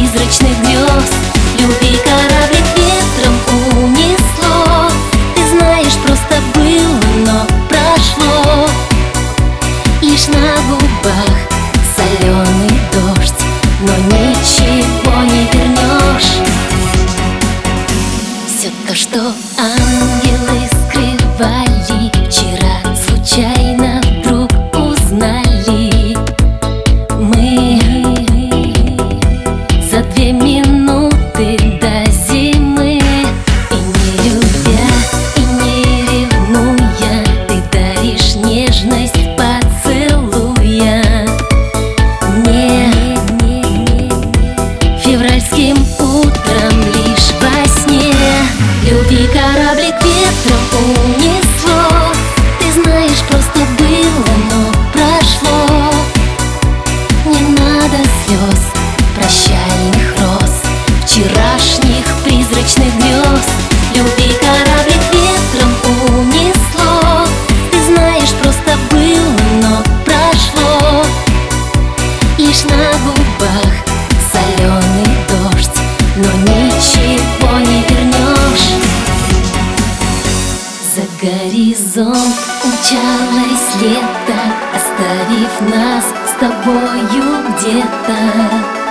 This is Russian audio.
призрачных грез. Любви кораблик ветром унесло. Ты знаешь, просто было, но прошло. Лишь на губах соленый дождь, но ничего не вернешь. Все то, что ангелы скрывали, вчера случайно вдруг узнали. Мы за 2 минуты до зимы, и не любя, и не ревнуя, ты даришь нежность поцелуя мне. Февральским утром лишь во сне любви кораблик ветром унесло. Ты знаешь, просто было, но прошло. Не надо слез, прощальных роз, вчерашних призрачных грез. Любви кораблик ветром унесло. Ты знаешь, просто было, но прошло. Лишь на губах соленый дождь, но ничего не вернешь. За горизонт умчалось лето, оставив нас с тобою где-то.